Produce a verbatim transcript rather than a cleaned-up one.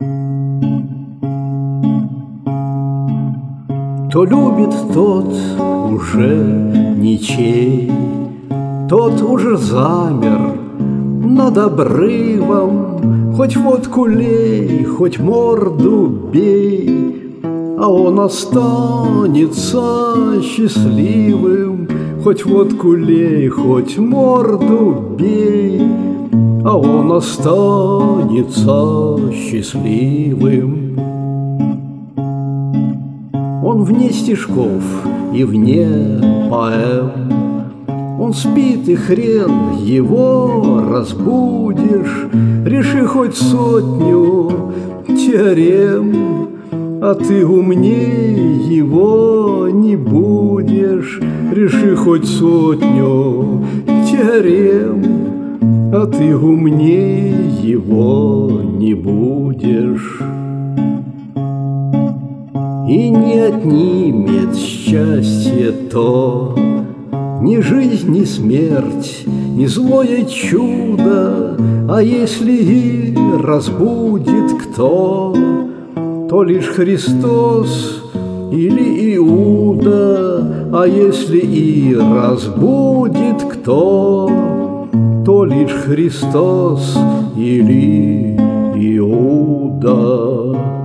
Кто любит, тот уже ничей, тот уже замер над обрывом. Хоть водку лей, хоть морду бей, а он останется счастливым. Хоть водку лей, хоть морду бей, а он останется счастливым. Он вне стишков и вне поэм, он спит, и хрен его разбудишь. Реши хоть сотню теорем, а ты умнее его не будешь. Реши хоть сотню теорем, а ты умнее его не будешь. И не отнимет счастье то, ни жизнь, ни смерть, ни злое чудо. А если и разбудит кто, то лишь Христос или Иуда. А если и разбудит кто, то лишь Христос или Иуда.